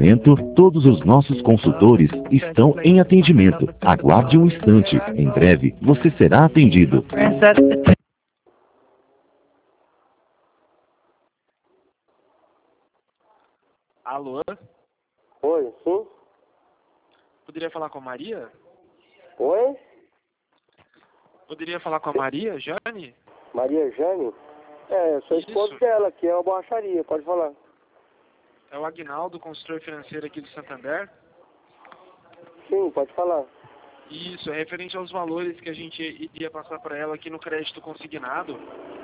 momento, todos os nossos consultores estão em atendimento. Aguarde um instante. Em breve, você será atendido. Alô? Oi, sim? Poderia falar com a Maria? Oi? Poderia falar com a Maria, Jane? Maria Jane? É, eu sou esposo dela, aqui é uma borracharia, pode falar. É o Agnaldo, consultor financeiro aqui do Santander? Sim, pode falar. Isso, é referente aos valores que a gente iria passar para ela aqui no crédito consignado.